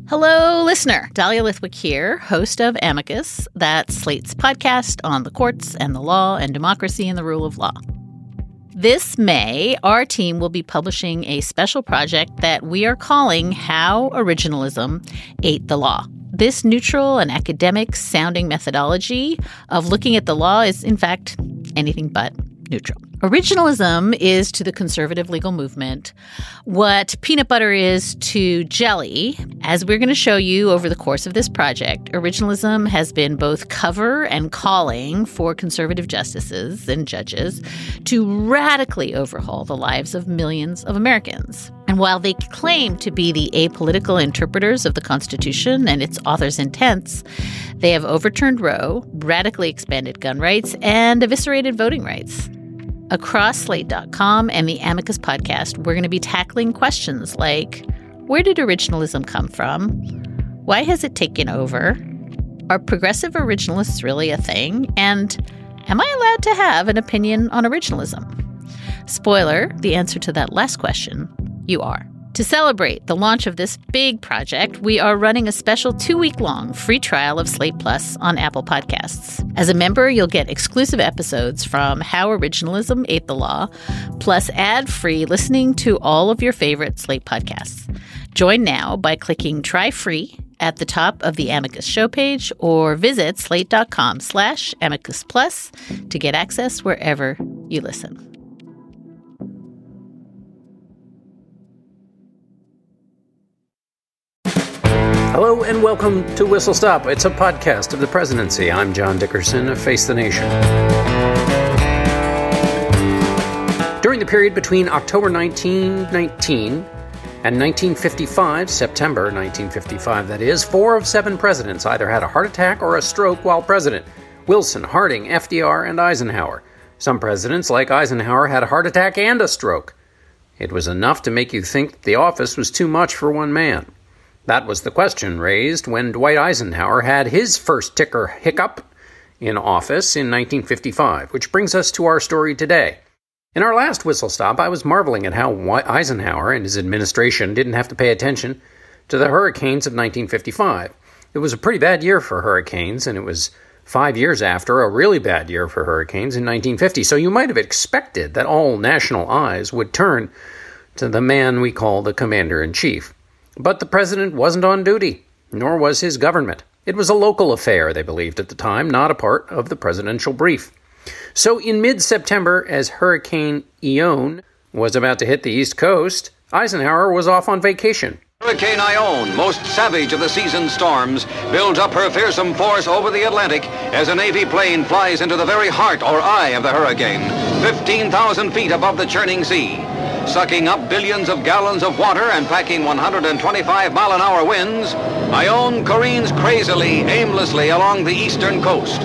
Hello, listener. Dahlia Lithwick here, host of Amicus, that's Slate's podcast on the courts and the law and democracy and the rule of law. This May, our team will be publishing a special project that we are calling How Originalism Ate the Law. This neutral and academic-sounding methodology of looking at the law is, in fact, anything but neutral. Originalism is to the conservative legal movement what peanut butter is to jelly. As we're going to show you over the course of this project, originalism has been both cover and calling for conservative justices and judges to radically overhaul the lives of millions of Americans. And while they claim to be the apolitical interpreters of the Constitution and its author's intents, they have overturned Roe, radically expanded gun rights, and eviscerated voting rights. Across Slate.com and the Amicus podcast, we're going to be tackling questions like, where did originalism come from? Why has it taken over? Are progressive originalists really a thing? And am I allowed to have an opinion on originalism? Spoiler, the answer to that last question, you are. To celebrate the launch of this big project, we are running a special 2-week-long free trial of Slate Plus on Apple Podcasts. As a member, you'll get exclusive episodes from How Originalism Ate the Law, plus ad-free listening to all of your favorite Slate podcasts. Join now by clicking Try Free at the top of the Amicus show page or visit slate.com/Amicus Plus to get access wherever you listen. Hello and welcome to Whistle Stop. It's a podcast of the presidency. I'm John Dickerson of Face the Nation. During the period between October 1919 and 1955, September 1955 that is, 4 of 7 presidents either had a heart attack or a stroke while president. Wilson, Harding, FDR, and Eisenhower. Some presidents, like Eisenhower, had a heart attack and a stroke. It was enough to make you think the office was too much for one man. That was the question raised when Dwight Eisenhower had his first ticker hiccup in office in 1955, which brings us to our story today. In our last Whistle Stop, I was marveling at how Eisenhower and his administration didn't have to pay attention to the hurricanes of 1955. It was a pretty bad year for hurricanes, and it was 5 years after a really bad year for hurricanes in 1950. So you might have expected that all national eyes would turn to the man we call the Commander-in-Chief. But the president wasn't on duty, nor was his government. It was a local affair, they believed at the time, not a part of the presidential brief. So in mid-September, as Hurricane Ione was about to hit the East Coast, Eisenhower was off on vacation. Hurricane Ione, most savage of the season's storms, builds up her fearsome force over the Atlantic as a Navy plane flies into the very heart or eye of the hurricane, 15,000 feet above the churning sea. Sucking up billions of gallons of water and packing 125-mile-an-hour winds, Ione careens crazily, aimlessly along the eastern coast.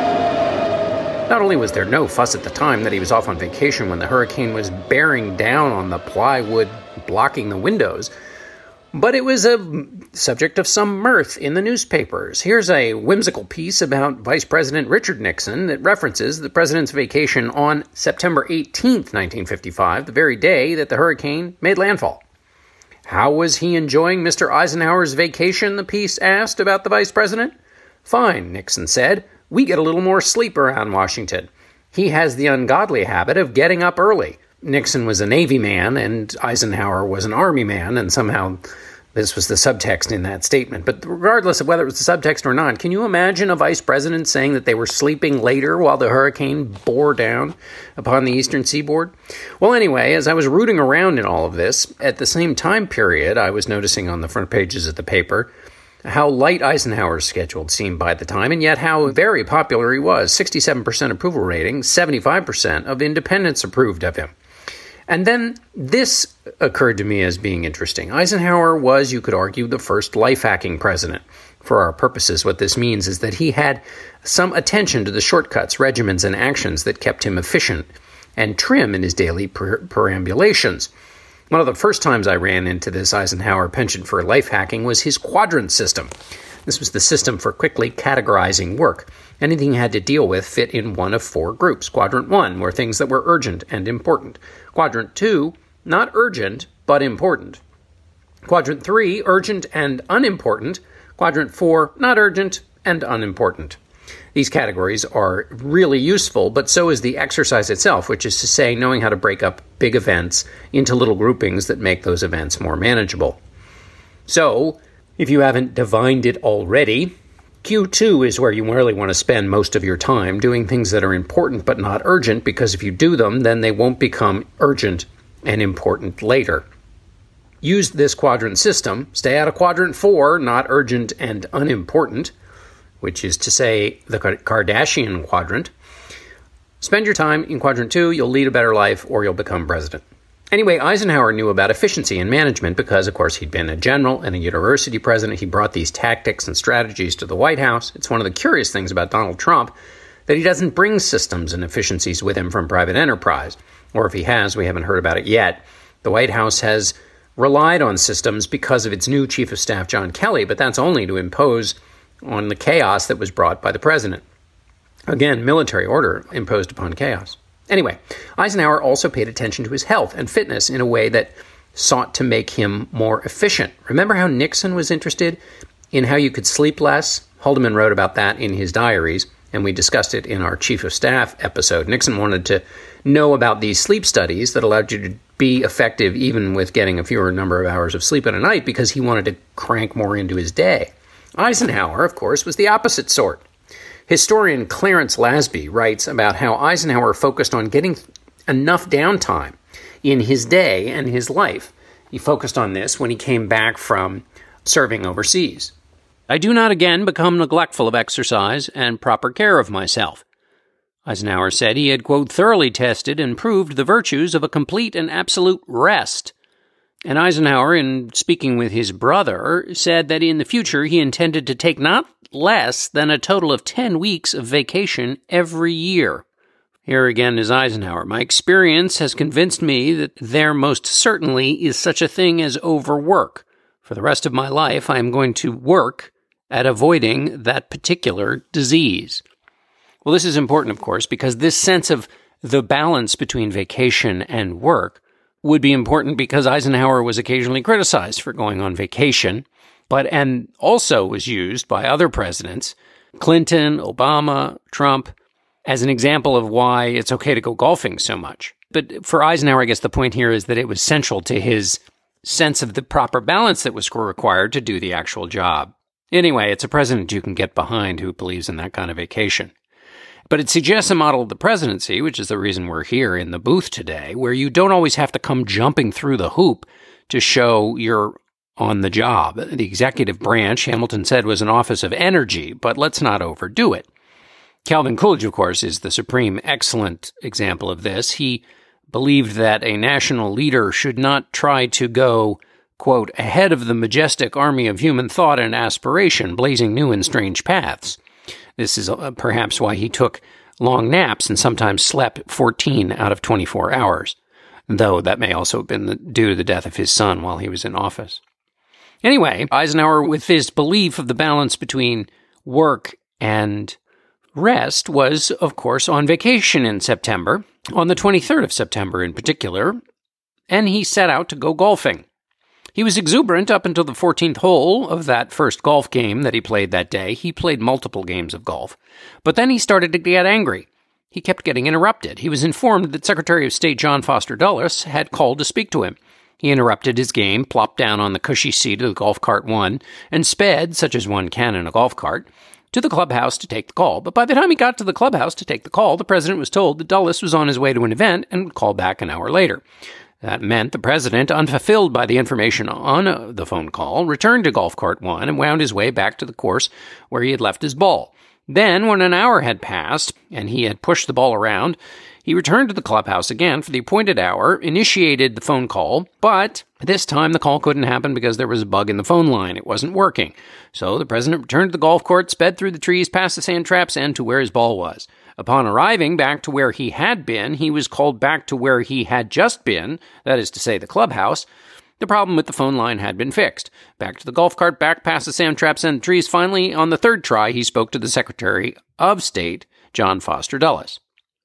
Not only was there no fuss at the time that he was off on vacation when the hurricane was bearing down on the plywood blocking the windows, but it was a subject of some mirth in the newspapers. Here's a whimsical piece about Vice President Richard Nixon that references the president's vacation on September 18th, 1955, the very day that the hurricane made landfall. How was he enjoying Mr. Eisenhower's vacation, the piece asked about the vice president. Fine, Nixon said. We get a little more sleep around Washington. He has the ungodly habit of getting up early. Nixon was a Navy man and Eisenhower was an Army man, and somehow this was the subtext in that statement. But regardless of whether it was the subtext or not, can you imagine a vice president saying that they were sleeping later while the hurricane bore down upon the eastern seaboard? Well, anyway, as I was rooting around in all of this, at the same time period, I was noticing on the front pages of the paper how light Eisenhower's schedule seemed by the time, and yet how very popular he was. 67% approval rating, 75% of independents approved of him. And then this occurred to me as being interesting. Eisenhower was, you could argue, the first life-hacking president. For our purposes, what this means is that he had some attention to the shortcuts, regimens, and actions that kept him efficient and trim in his daily perambulations. One of the first times I ran into this Eisenhower penchant for life hacking was his quadrant system. This was the system for quickly categorizing work. Anything he had to deal with fit in one of 4 groups. Quadrant 1 were things that were urgent and important. Quadrant 2, not urgent, but important. Quadrant 3, urgent and unimportant. Quadrant 4, not urgent and unimportant. These categories are really useful, but so is the exercise itself, which is to say, knowing how to break up big events into little groupings that make those events more manageable. So, if you haven't divined it already, Q2 is where you really want to spend most of your time doing things that are important but not urgent, because if you do them, then they won't become urgent and important later. Use this quadrant system. Stay out of Quadrant 4, not urgent and unimportant, which is to say the Kardashian quadrant. Spend your time in Quadrant 2, you'll lead a better life, or you'll become president. Anyway, Eisenhower knew about efficiency in management because, of course, he'd been a general and a university president. He brought these tactics and strategies to the White House. It's one of the curious things about Donald Trump that he doesn't bring systems and efficiencies with him from private enterprise. Or if he has, we haven't heard about it yet. The White House has relied on systems because of its new chief of staff, John Kelly, but that's only to impose on the chaos that was brought by the president. Again, military order imposed upon chaos. Anyway, Eisenhower also paid attention to his health and fitness in a way that sought to make him more efficient. Remember how Nixon was interested in how you could sleep less? Haldeman wrote about that in his diaries, and we discussed it in our Chief of Staff episode. Nixon wanted to know about these sleep studies that allowed you to be effective even with getting a fewer number of hours of sleep at a night because he wanted to crank more into his day. Eisenhower, of course, was the opposite sort. Historian Clarence Lasby writes about how Eisenhower focused on getting enough downtime in his day and his life. He focused on this when he came back from serving overseas. I do not again become neglectful of exercise and proper care of myself. Eisenhower said he had, quote, thoroughly tested and proved the virtues of a complete and absolute rest. And Eisenhower, in speaking with his brother, said that in the future he intended to take not less than a total of 10 weeks of vacation every year. Here again is Eisenhower. My experience has convinced me that there most certainly is such a thing as overwork. For the rest of my life, I am going to work at avoiding that particular disease. Well, this is important, of course, because this sense of the balance between vacation and work would be important because Eisenhower was occasionally criticized for going on vacation, and also was used by other presidents, Clinton, Obama, Trump, as an example of why it's okay to go golfing so much. But for Eisenhower, I guess the point here is that it was central to his sense of the proper balance that was required to do the actual job. Anyway, it's a president you can get behind who believes in that kind of vacation. But it suggests a model of the presidency, which is the reason we're here in the booth today, where you don't always have to come jumping through the hoop to show you're on the job. The executive branch, Hamilton said, was an office of energy, but let's not overdo it. Calvin Coolidge, of course, is the supreme excellent example of this. He believed that a national leader should not try to go, quote, ahead of the majestic army of human thought and aspiration, blazing new and strange paths. This is perhaps why he took long naps and sometimes slept 14 out of 24 hours, though that may also have been due to the death of his son while he was in office. Anyway, Eisenhower, with his belief of the balance between work and rest, was, of course, on vacation in September, on the 23rd of September in particular, and he set out to go golfing. He was exuberant up until the 14th hole of that first golf game that he played that day. He played multiple games of golf. But then he started to get angry. He kept getting interrupted. He was informed that Secretary of State John Foster Dulles had called to speak to him. He interrupted his game, plopped down on the cushy seat of the golf cart one, and sped, such as one can in a golf cart, to the clubhouse to take the call. But by the time he got to the clubhouse to take the call, the president was told that Dulles was on his way to an event and would call back an hour later. That meant the president, unfulfilled by the information on the phone call, returned to golf cart one and wound his way back to the course where he had left his ball. Then, when an hour had passed and he had pushed the ball around, he returned to the clubhouse again for the appointed hour, initiated the phone call, but this time the call couldn't happen because there was a bug in the phone line. It wasn't working. So the president returned to the golf court, sped through the trees, past the sand traps, and to where his ball was. Upon arriving back to where he had been, he was called back to where he had just been, that is to say, the clubhouse. The problem with the phone line had been fixed. Back to the golf cart, back past the sand traps and the trees. Finally, on the third try, he spoke to the Secretary of State, John Foster Dulles.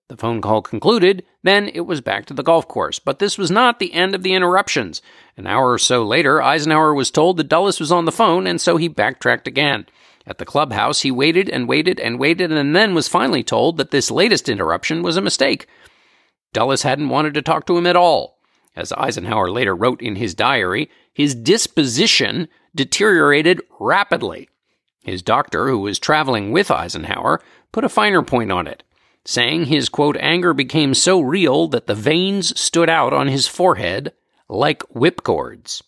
The phone call concluded, then it was back to the golf course. But this was not the end of the interruptions. An hour or so later, Eisenhower was told that Dulles was on the phone, and so he backtracked again. At the clubhouse, he waited and waited and waited, and then was finally told that this latest interruption was a mistake. Dulles hadn't wanted to talk to him at all. As Eisenhower later wrote in his diary, his disposition deteriorated rapidly. His doctor, who was traveling with Eisenhower, put a finer point on it, saying his, quote, anger became so real that the veins stood out on his forehead like whipcords.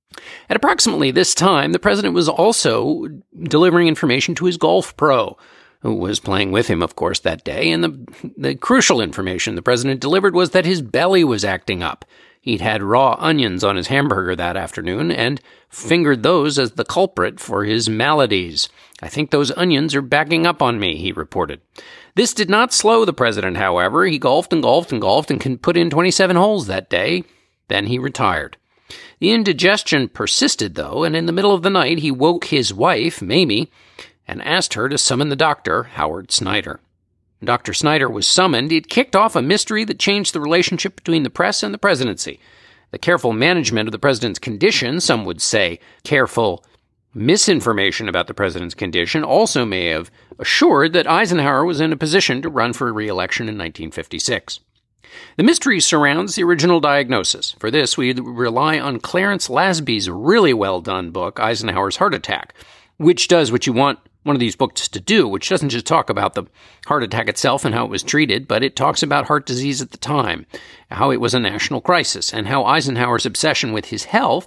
At approximately this time, the president was also delivering information to his golf pro, who was playing with him, of course, that day, and the crucial information the president delivered was that his belly was acting up. He'd had raw onions on his hamburger that afternoon and fingered those as the culprit for his maladies. I think those onions are backing up on me, he reported. This did not slow the president, however. He golfed and golfed and golfed and put in 27 holes that day. Then he retired. The indigestion persisted, though, and in the middle of the night he woke his wife, Mamie, and asked her to summon the doctor, Howard Snyder. Dr. Snyder was summoned. It kicked off a mystery that changed the relationship between the press and the presidency. The careful management of the president's condition, some would say careful misinformation about the president's condition, also may have assured that Eisenhower was in a position to run for re-election in 1956. The mystery surrounds the original diagnosis. For this, we rely on Clarence Lasby's really well-done book, Eisenhower's Heart Attack, which does what you want one of these books to do, which doesn't just talk about the heart attack itself and how it was treated, but it talks about heart disease at the time, how it was a national crisis, and how Eisenhower's obsession with his health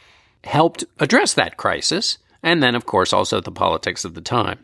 helped address that crisis, and then, of course, also the politics of the time.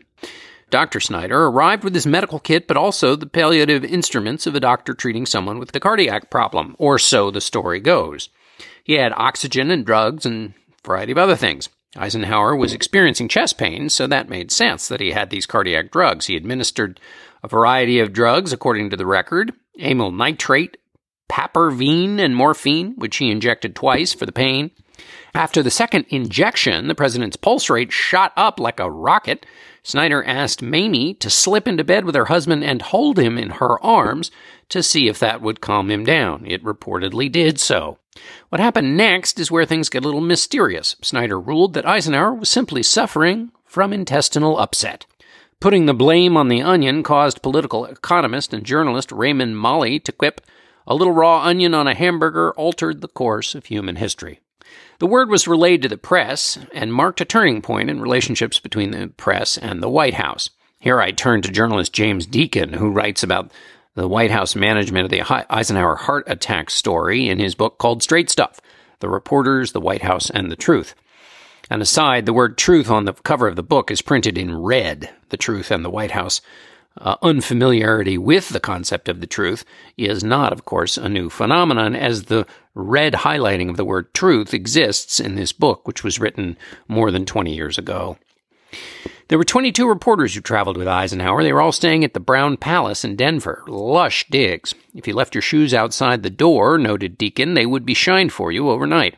Dr. Snyder arrived with his medical kit, but also the palliative instruments of a doctor treating someone with a cardiac problem, or so the story goes. He had oxygen and drugs and a variety of other things. Eisenhower was experiencing chest pain, so that made sense that he had these cardiac drugs. He administered a variety of drugs, according to the record: amyl nitrate, papaverine, and morphine, which he injected twice for the pain. After the second injection, the president's pulse rate shot up like a rocket. Snyder asked Mamie to slip into bed with her husband and hold him in her arms to see if that would calm him down. It reportedly did so. What happened next is where things get a little mysterious. Snyder ruled that Eisenhower was simply suffering from intestinal upset. Putting the blame on the onion caused political economist and journalist Raymond Molley to quip, "A little raw onion on a hamburger altered the course of human history." The word was relayed to the press and marked a turning point in relationships between the press and the White House. Here I turn to journalist James Deacon, who writes about the White House management of the Eisenhower heart attack story in his book called Straight Stuff: The Reporters, the White House, and the Truth. An aside, the word truth on the cover of the book is printed in red. The Truth and the White House unfamiliarity with the concept of the truth is not, of course, a new phenomenon, as the red highlighting of the word truth exists in this book, which was written more than 20 years ago. There were 22 reporters who traveled with Eisenhower. They were all staying at the Brown Palace in Denver. Lush digs. If you left your shoes outside the door, noted Deacon, they would be shined for you overnight.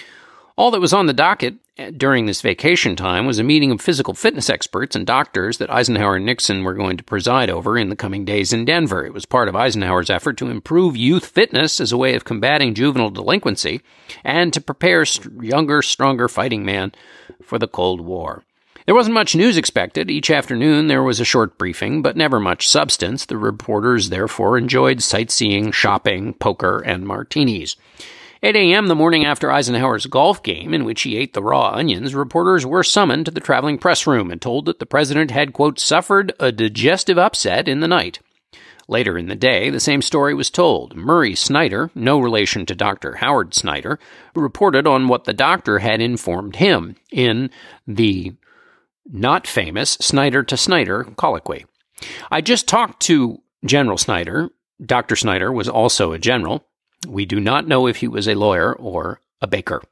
All that was on the docket during this vacation time was a meeting of physical fitness experts and doctors that Eisenhower and Nixon were going to preside over in the coming days in Denver. It was part of Eisenhower's effort to improve youth fitness as a way of combating juvenile delinquency and to prepare younger, stronger fighting men for the Cold War. There wasn't much news expected. Each afternoon there was a short briefing, but never much substance. The reporters therefore enjoyed sightseeing, shopping, poker, and martinis. 8 a.m. the morning after Eisenhower's golf game, in which he ate the raw onions, reporters were summoned to the traveling press room and told that the president had, quote, suffered a digestive upset in the night. Later in the day, the same story was told. Murray Snyder, no relation to Dr. Howard Snyder, reported on what the doctor had informed him in the not famous Snyder to Snyder colloquy. I just talked to General Snyder. Dr. Snyder was also a general. We do not know if he was a lawyer or a baker.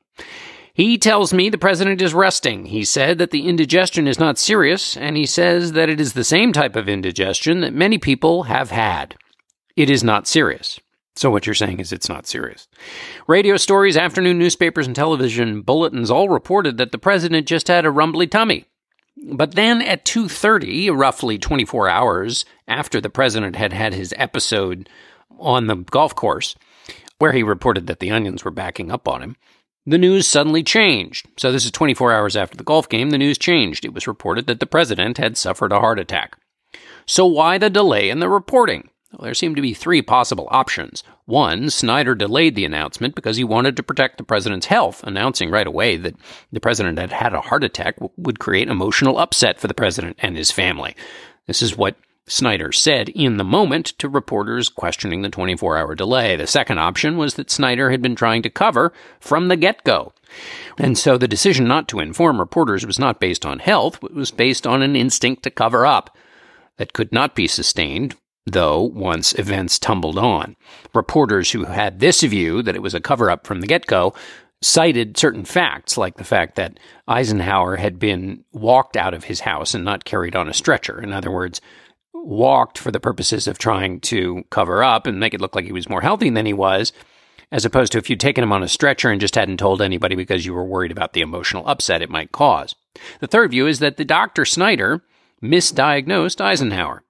He tells me the president is resting. He said that the indigestion is not serious, and he says that it is the same type of indigestion that many people have had. It is not serious. So what you're saying is it's not serious. Radio stories, afternoon newspapers, and television bulletins all reported that the president just had a rumbly tummy. But then at 2:30, roughly 24 hours after the president had had his episode on the golf course, where he reported that the Onions were backing up on him, the news suddenly changed. So this is 24 hours after the golf game, the news changed. It was reported that the president had suffered a heart attack. So why the delay in the reporting? Well, there seemed to be three possible options. One, Snyder delayed the announcement because he wanted to protect the president's health. Announcing right away that the president had had a heart attack would create emotional upset for the president and his family. This is what Snyder said in the moment to reporters questioning the 24-hour delay. The second option was that Snyder had been trying to cover from the get-go. And so the decision not to inform reporters was not based on health, but was based on an instinct to cover up that could not be sustained, though once events tumbled on. Reporters who had this view, that it was a cover-up from the get-go, cited certain facts, like the fact that Eisenhower had been walked out of his house and not carried on a stretcher. In other words, walked for the purposes of trying to cover up and make it look like he was more healthy than he was, as opposed to if you'd taken him on a stretcher and just hadn't told anybody because you were worried about the emotional upset it might cause. The third view is that the Dr. Snyder misdiagnosed Eisenhower.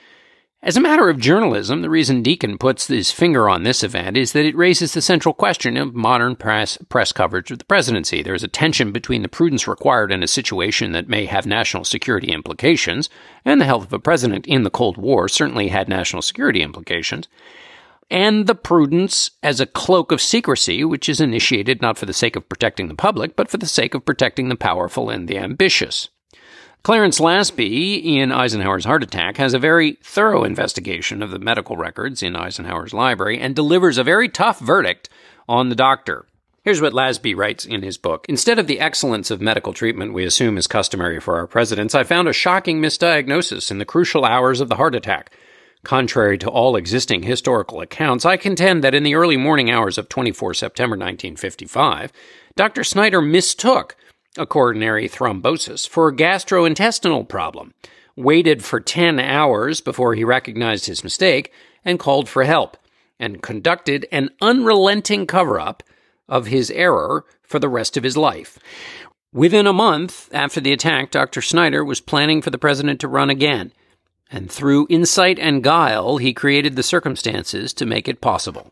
As a matter of journalism, the reason Deacon puts his finger on this event is that it raises the central question of modern press coverage of the presidency. There is a tension between the prudence required in a situation that may have national security implications, and the health of a president in the Cold War certainly had national security implications, and the prudence as a cloak of secrecy, which is initiated not for the sake of protecting the public, but for the sake of protecting the powerful and the ambitious. Clarence Lasby, in Eisenhower's heart attack, has a very thorough investigation of the medical records in Eisenhower's library and delivers a very tough verdict on the doctor. Here's what Lasby writes in his book. Instead of the excellence of medical treatment we assume is customary for our presidents, I found a shocking misdiagnosis in the crucial hours of the heart attack. Contrary to all existing historical accounts, I contend that in the early morning hours of 24 September 1955, Dr. Snyder mistook a coronary thrombosis for a gastrointestinal problem, waited for 10 hours before he recognized his mistake and called for help, and conducted an unrelenting cover-up of his error for the rest of his life. Within a month after the attack, Dr. Snyder was planning for the president to run again, and through insight and guile, he created the circumstances to make it possible.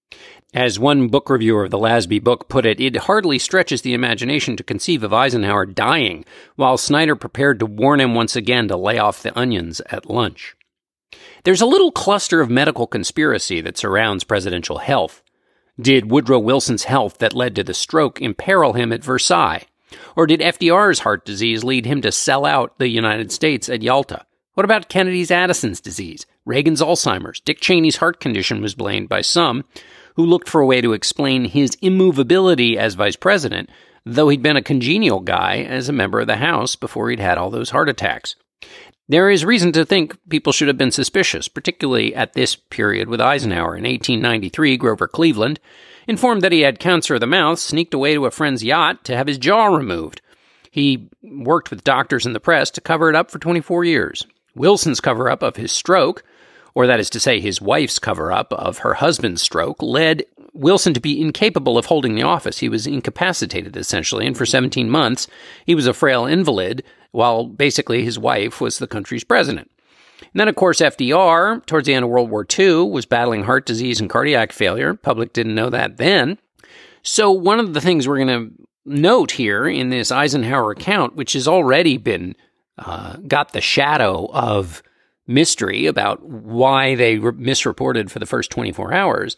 As one book reviewer of the Lasby book put it, it hardly stretches the imagination to conceive of Eisenhower dying while Snyder prepared to warn him once again to lay off the onions at lunch. There's a little cluster of medical conspiracy that surrounds presidential health. Did Woodrow Wilson's health that led to the stroke imperil him at Versailles? Or did FDR's heart disease lead him to sell out the United States at Yalta? What about Kennedy's Addison's disease, Reagan's Alzheimer's? Dick Cheney's heart condition was blamed by some who looked for a way to explain his immovability as vice president, though he'd been a congenial guy as a member of the House before he'd had all those heart attacks. There is reason to think people should have been suspicious, particularly at this period with Eisenhower. In 1893, Grover Cleveland, informed that he had cancer of the mouth, sneaked away to a friend's yacht to have his jaw removed. He worked with doctors and the press to cover it up for 24 years. Wilson's cover-up of his stroke, or that is to say his wife's cover-up of her husband's stroke, led Wilson to be incapable of holding the office. He was incapacitated, essentially, and for 17 months he was a frail invalid, while basically his wife was the country's president. And then, of course, FDR, towards the end of World War II, was battling heart disease and cardiac failure. Public didn't know that then. So one of the things we're going to note here in this Eisenhower account, which has already been got the shadow of mystery about why they misreported for the first 24 hours,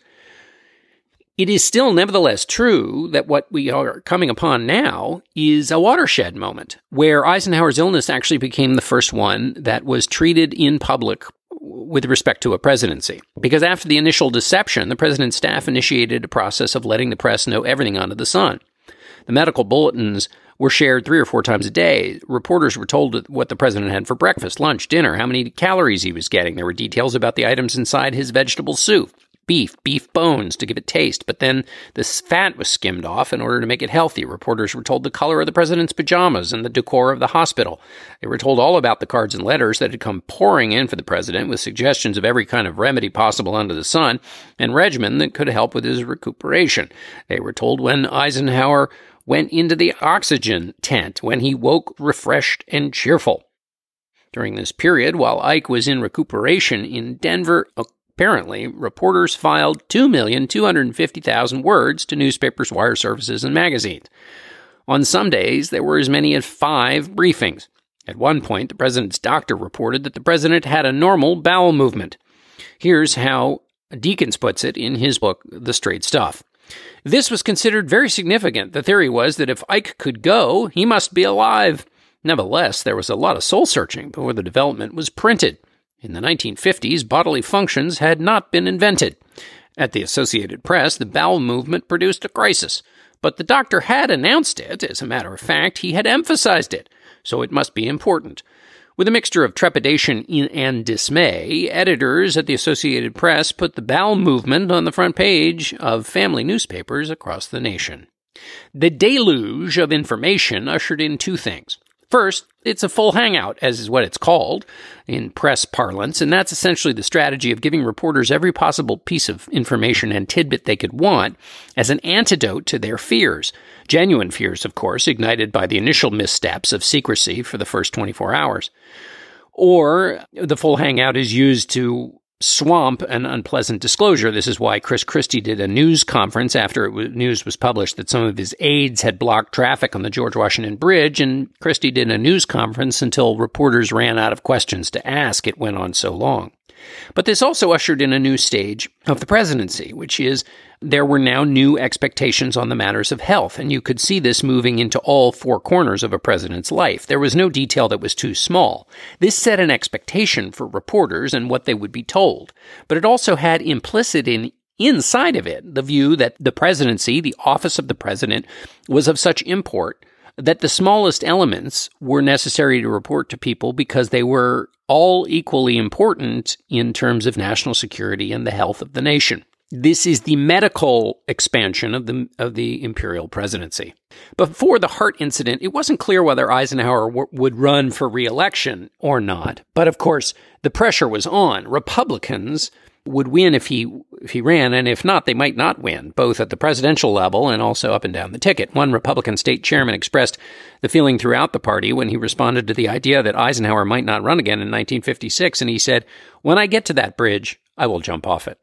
it is still nevertheless true that what we are coming upon now is a watershed moment where Eisenhower's illness actually became the first one that was treated in public with respect to a presidency. Because after the initial deception, the president's staff initiated a process of letting the press know everything under the sun. The medical bulletins were shared 3 or 4 times a day. Reporters were told what the president had for breakfast, lunch, dinner, how many calories he was getting. There were details about the items inside his vegetable soup. Beef bones to give it taste, but then the fat was skimmed off in order to make it healthy. Reporters were told the color of the president's pajamas and the decor of the hospital. They were told all about the cards and letters that had come pouring in for the president with suggestions of every kind of remedy possible under the sun and regimen that could help with his recuperation. They were told when Eisenhower went into the oxygen tent when he woke refreshed and cheerful. During this period, while Ike was in recuperation in Denver, apparently, reporters filed 2,250,000 words to newspapers, wire services, and magazines. On some days, there were as many as 5 briefings. At one point, the president's doctor reported that the president had a normal bowel movement. Here's how Deakins puts it in his book, The Straight Stuff. This was considered very significant. The theory was that if Ike could go, he must be alive. Nevertheless, there was a lot of soul-searching before the development was printed. In the 1950s, bodily functions had not been invented. At the Associated Press, the bowel movement produced a crisis. But the doctor had announced it. As a matter of fact, he had emphasized it. So it must be important. With a mixture of trepidation and dismay, editors at the Associated Press put the bowel movement on the front page of family newspapers across the nation. The deluge of information ushered in 2 things. First, it's a full hangout, as is what it's called in press parlance, and that's essentially the strategy of giving reporters every possible piece of information and tidbit they could want as an antidote to their fears. Genuine fears, of course, ignited by the initial missteps of secrecy for the first 24 hours. Or the full hangout is used to swamp an unpleasant disclosure. This is why Chris Christie did a news conference after news was published that some of his aides had blocked traffic on the George Washington Bridge, and Christie did a news conference until reporters ran out of questions to ask. It went on so long. But this also ushered in a new stage of the presidency, which is there were now new expectations on the matters of health, and you could see this moving into all 4 corners of a president's life. There was no detail that was too small. This set an expectation for reporters and what they would be told, but it also had implicit inside of it the view that the presidency, the office of the president, was of such import that the smallest elements were necessary to report to people because they were all equally important in terms of national security and the health of the nation. This is the medical expansion of the imperial presidency. Before the heart incident, it wasn't clear whether Eisenhower would run for re-election or not. But of course, the pressure was on. Republicans would win if he ran, and if not, they might not win, both at the presidential level and also up and down the ticket. One Republican state chairman expressed the feeling throughout the party when he responded to the idea that Eisenhower might not run again in 1956, and he said, "When I get to that bridge, I will jump off it."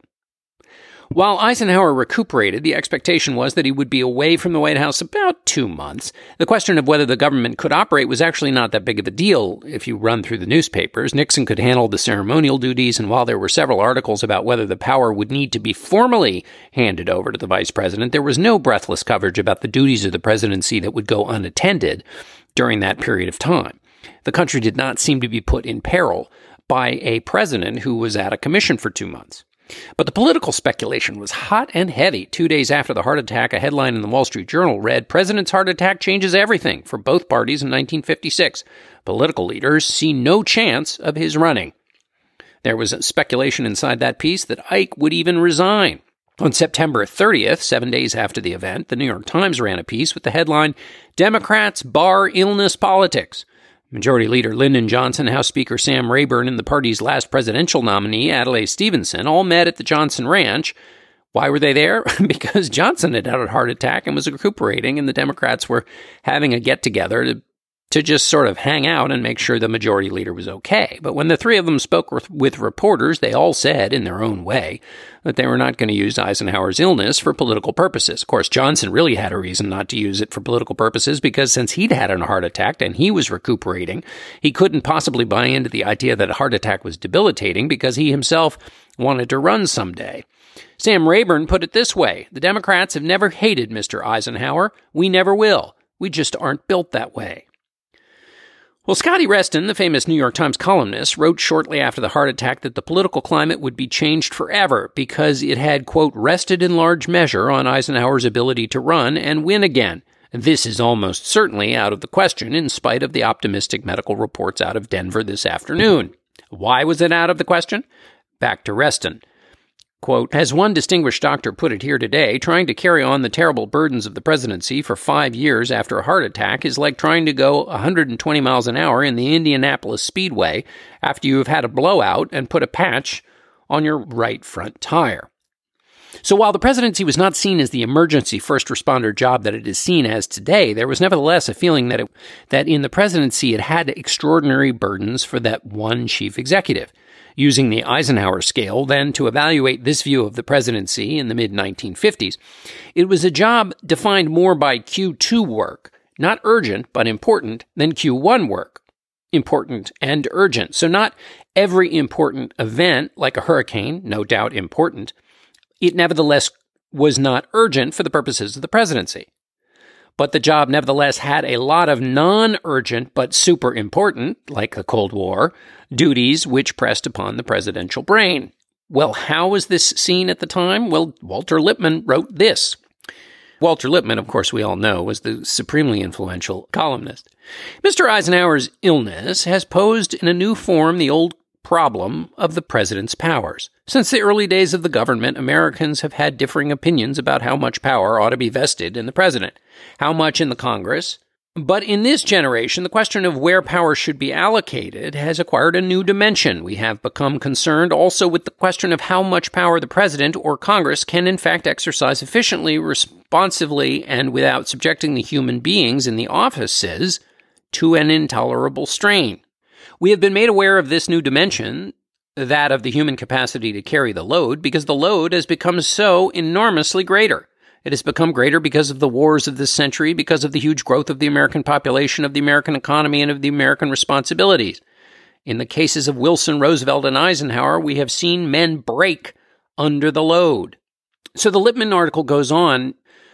While Eisenhower recuperated, the expectation was that he would be away from the White House about 2 months. The question of whether the government could operate was actually not that big of a deal if you run through the newspapers. Nixon could handle the ceremonial duties, and while there were several articles about whether the power would need to be formally handed over to the vice president, there was no breathless coverage about the duties of the presidency that would go unattended during that period of time. The country did not seem to be put in peril by a president who was out of commission for 2 months. But the political speculation was hot and heavy. 2 days after the heart attack, a headline in the Wall Street Journal read, "President's heart attack changes everything for both parties in 1956. Political leaders see no chance of his running." There was speculation inside that piece that Ike would even resign. On September 30th, 7 days after the event, the New York Times ran a piece with the headline, "Democrats bar illness politics." Majority Leader Lyndon Johnson, House Speaker Sam Rayburn, and the party's last presidential nominee, Adlai Stevenson, all met at the Johnson Ranch. Why were they there? Because Johnson had had a heart attack and was recuperating, and the Democrats were having a get-together to just sort of hang out and make sure the majority leader was okay. But when the 3 of them spoke with reporters, they all said, in their own way, that they were not going to use Eisenhower's illness for political purposes. Of course, Johnson really had a reason not to use it for political purposes because since he'd had a heart attack and he was recuperating, he couldn't possibly buy into the idea that a heart attack was debilitating because he himself wanted to run someday. Sam Rayburn put it this way, "The Democrats have never hated Mr. Eisenhower. We never will. We just aren't built that way." Well, Scotty Reston, the famous New York Times columnist, wrote shortly after the heart attack that the political climate would be changed forever because it had, quote, rested in large measure on Eisenhower's ability to run and win again. This is almost certainly out of the question in spite of the optimistic medical reports out of Denver this afternoon. Why was it out of the question? Back to Reston. Quote, "As one distinguished doctor put it here today, trying to carry on the terrible burdens of the presidency for 5 years after a heart attack is like trying to go 120 miles an hour in the Indianapolis Speedway after you have had a blowout and put a patch on your right front tire." So while the presidency was not seen as the emergency first responder job that it is seen as today, there was nevertheless a feeling that in the presidency it had extraordinary burdens for that one chief executive. Using the Eisenhower scale, then, to evaluate this view of the presidency in the mid-1950s, it was a job defined more by Q2 work, not urgent but important, than Q1 work, important and urgent. So not every important event, like a hurricane, no doubt important, it nevertheless was not urgent for the purposes of the presidency. But the job nevertheless had a lot of non-urgent but super important, like the Cold War, duties which pressed upon the presidential brain. Well, how was this seen at the time? Well, Walter Lippmann wrote this. Walter Lippmann, of course, we all know, was the supremely influential columnist. Mr. Eisenhower's illness has posed in a new form the old problem of the president's powers. Since the early days of the government, Americans have had differing opinions about how much power ought to be vested in the president, how much in the Congress. But in this generation, the question of where power should be allocated has acquired a new dimension. We have become concerned also with the question of how much power the president or Congress can in fact exercise efficiently, responsively, and without subjecting the human beings in the offices to an intolerable strain. We have been made aware of this new dimension, that of the human capacity to carry the load, because the load has become so enormously greater. It has become greater because of the wars of this century, because of the huge growth of the American population, of the American economy, and of the American responsibilities. In the cases of Wilson, Roosevelt, and Eisenhower, we have seen men break under the load. So the Lippmann article goes on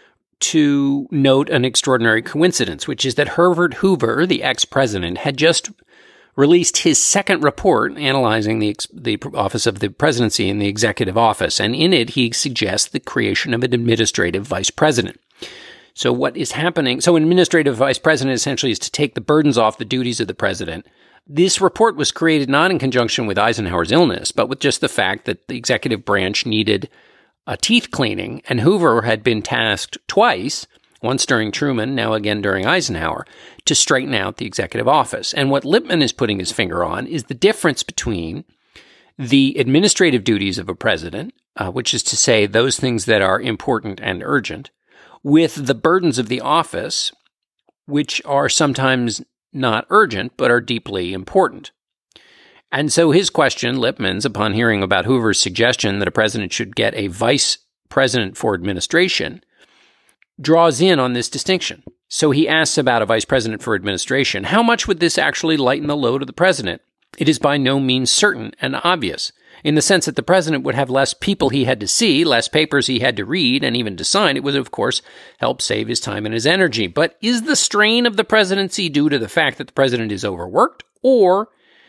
to note an extraordinary coincidence, which is that Herbert Hoover, the ex-president, had just released his second report analyzing the office of the presidency and the executive office, and in it he suggests the creation of an administrative vice president. So what is happening? So an administrative vice president essentially is to take the burdens off the duties of the president. This report was created not in conjunction with Eisenhower's illness, but with just the fact that the executive branch needed a teeth cleaning, and Hoover had been tasked twice, once during Truman, now again during Eisenhower, to straighten out the executive office. And what Lippmann is putting his finger on is the difference between the administrative duties of a president, which is to say those things that are important and urgent, with the burdens of the office, which are sometimes not urgent, but are deeply important. And so his question, Lippmann's, upon hearing about Hoover's suggestion that a president should get a vice president for administration, draws in on this distinction. So he asks about a vice president for administration. How much would this actually lighten the load of the president? It is by no means certain and obvious, in the sense that the president would have less people he had to see, less papers he had to read, and even to sign. It would, of course, help save his time and his energy. But is the strain of the presidency due to the fact that the president is overworked, or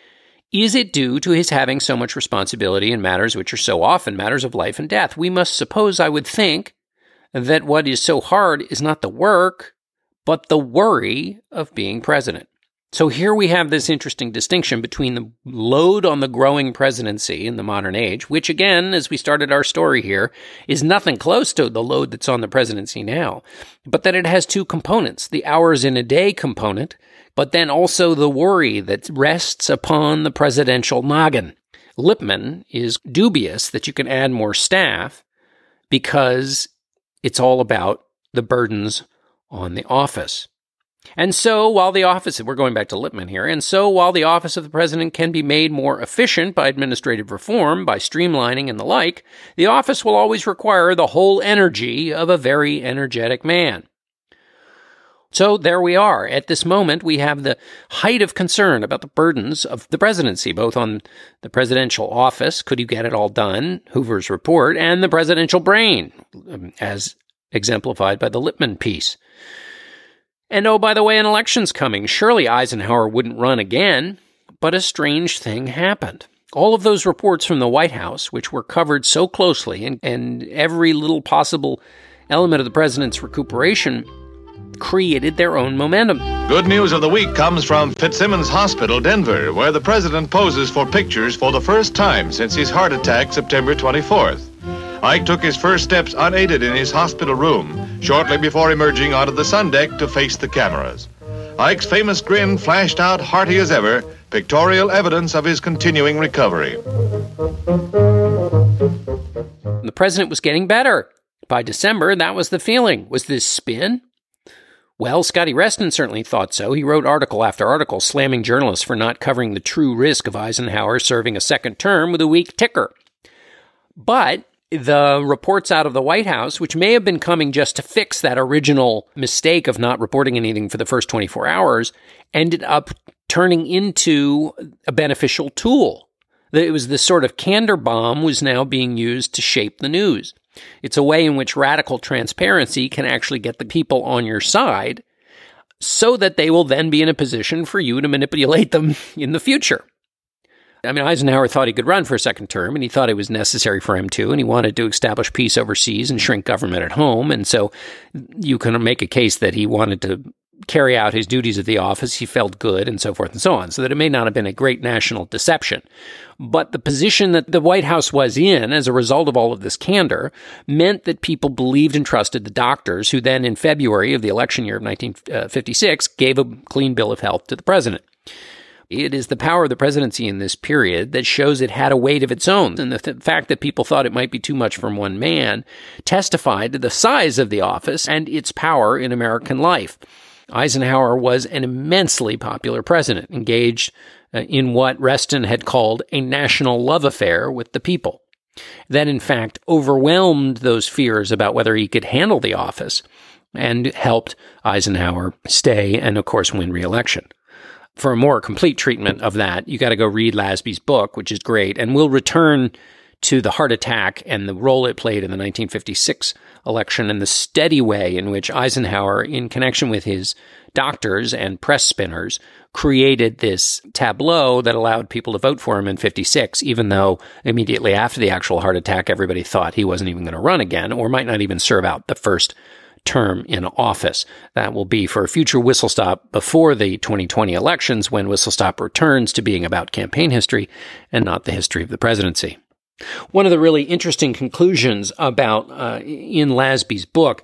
is it due to his having so much responsibility in matters which are so often matters of life and death? We must suppose, I would think, that what is so hard is not the work, but the worry of being president. So here we have this interesting distinction between the load on the growing presidency in the modern age, which again, as we started our story here, is nothing close to the load that's on the presidency now, but that it has two components, the hours in a day component, but then also the worry that rests upon the presidential noggin. Lippmann is dubious that you can add more staff because it's all about the burdens on the office. And so while the office, we're going back to Lippmann here, and so while the office of the president can be made more efficient by administrative reform, by streamlining and the like, the office will always require the whole energy of a very energetic man. So there we are. At this moment, we have the height of concern about the burdens of the presidency, both on the presidential office, could you get it all done, Hoover's report, and the presidential brain, as exemplified by the Lippmann piece. And oh, by the way, an election's coming. Surely Eisenhower wouldn't run again, but a strange thing happened. All of those reports from the White House, which were covered so closely, and every little possible element of the president's recuperation created their own momentum. Good news of the week comes from Fitzsimmons Hospital, Denver, where the president poses for pictures for the first time since his heart attack September 24th. Ike took his first steps unaided in his hospital room, shortly before emerging onto the sun deck to face the cameras. Ike's famous grin flashed out hearty as ever, pictorial evidence of his continuing recovery. The president was getting better. By December, that was the feeling. Was this spin? Well, Scotty Reston certainly thought so. He wrote article after article slamming journalists for not covering the true risk of Eisenhower serving a second term with a weak ticker. But the reports out of the White House, which may have been coming just to fix that original mistake of not reporting anything for the first 24 hours, ended up turning into a beneficial tool. It was this sort of candor bomb was now being used to shape the news. It's a way in which radical transparency can actually get the people on your side so that they will then be in a position for you to manipulate them in the future. I mean, Eisenhower thought he could run for a second term, and he thought it was necessary for him to, and he wanted to establish peace overseas and shrink government at home. And so you can make a case that he wanted to carry out his duties at the office. He felt good, and so forth and so on, so that it may not have been a great national deception. But the position that the White House was in as a result of all of this candor meant that people believed and trusted the doctors, who then in February of the election year of 1956 gave a clean bill of health to the president. It is the power of the presidency in this period that shows it had a weight of its own. And the fact that people thought it might be too much from one man testified to the size of the office and its power in American life. Eisenhower was an immensely popular president, engaged in what Reston had called a national love affair with the people. That, in fact, overwhelmed those fears about whether he could handle the office and helped Eisenhower stay and, of course, win re-election. For a more complete treatment of that, you got to go read Lasby's book, which is great, and we'll return to the heart attack and the role it played in the 1956 election and the steady way in which Eisenhower, in connection with his doctors and press spinners, created this tableau that allowed people to vote for him in 56, even though immediately after the actual heart attack, everybody thought he wasn't even going to run again or might not even serve out the first term in office. That will be for a future Whistle Stop before the 2020 elections, when Whistle Stop returns to being about campaign history and not the history of the presidency. One of the really interesting conclusions about in Lasby's book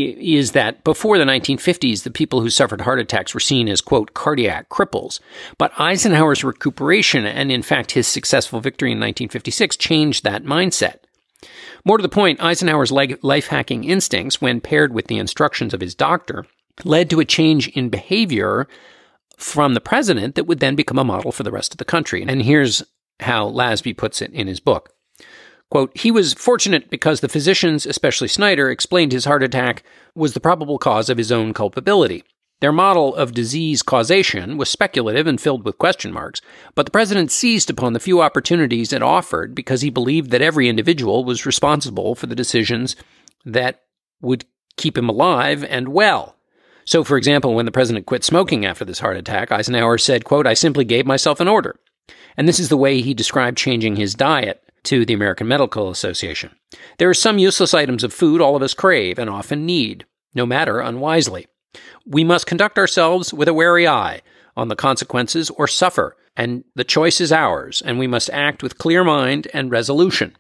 is that before the 1950s, the people who suffered heart attacks were seen as, quote, cardiac cripples. But Eisenhower's recuperation and, in fact, his successful victory in 1956 changed that mindset. More to the point, Eisenhower's life-hacking instincts, when paired with the instructions of his doctor, led to a change in behavior from the president that would then become a model for the rest of the country. And here's how Lasby puts it in his book. Quote, he was fortunate because the physicians, especially Snyder, explained his heart attack was the probable cause of his own culpability. Their model of disease causation was speculative and filled with question marks, but the president seized upon the few opportunities it offered because he believed that every individual was responsible for the decisions that would keep him alive and well. So, for example, when the president quit smoking after this heart attack, Eisenhower said, quote, I simply gave myself an order. And this is the way he described changing his diet to the American Medical Association. There are some useless items of food all of us crave and often need, no matter unwisely. We must conduct ourselves with a wary eye on the consequences or suffer, and the choice is ours, and we must act with clear mind and resolution.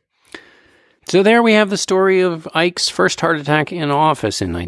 So there we have the story of Ike's first heart attack in office in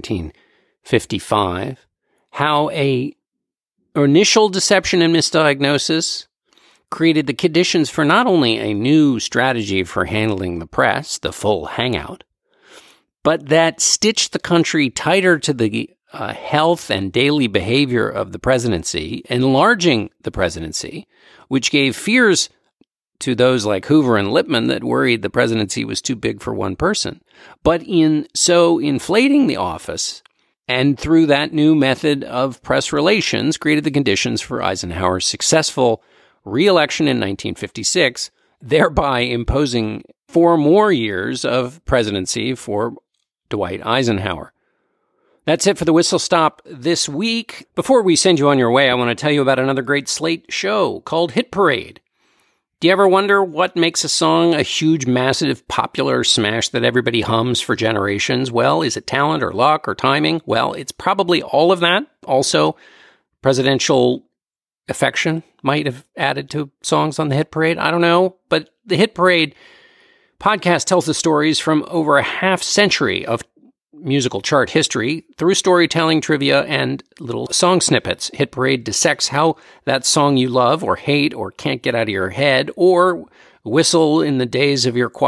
1955, how an initial deception and misdiagnosis created the conditions for not only a new strategy for handling the press, the full hangout, but that stitched the country tighter to the health and daily behavior of the presidency, enlarging the presidency, which gave fears to those like Hoover and Lippmann that worried the presidency was too big for one person. But in so inflating the office, and through that new method of press relations, created the conditions for Eisenhower's successful re-election in 1956, thereby imposing 4 more years of presidency for Dwight Eisenhower. That's it for the Whistle Stop this week. Before we send you on your way, I want to tell you about another great Slate show called Hit Parade. Do you ever wonder what makes a song a huge, massive, popular smash that everybody hums for generations? Well, is it talent or luck or timing? Well, it's probably all of that. Also, presidential affection might have added to songs on the Hit Parade. I don't know. But the Hit Parade podcast tells the stories from over a half century of musical chart history through storytelling, trivia, and little song snippets. Hit Parade dissects how that song you love or hate or can't get out of your head or whistle in the days of your quiet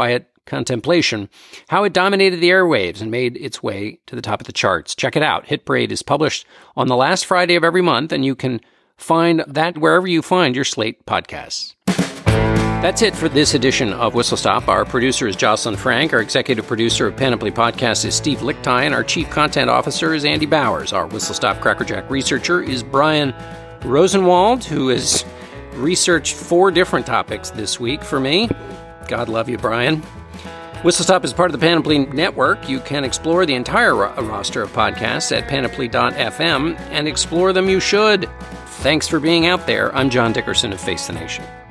contemplation, how it dominated the airwaves and made its way to the top of the charts. Check it out. Hit Parade is published on the last Friday of every month, and you can find that wherever you find your Slate podcasts. That's it for this edition of Whistle Stop. Our producer is Jocelyn Frank. Our executive producer of Panoply Podcast is Steve Lichtai, and our chief content officer is Andy Bowers. Our Whistle Stop Crackerjack researcher is Brian Rosenwald, who has researched 4 different topics this week for me. God love you, Brian. Whistle Stop is part of the Panoply Network. You can explore the entire roster of podcasts at panoply.fm, and explore them you should. Thanks for being out there. I'm John Dickerson of Face the Nation.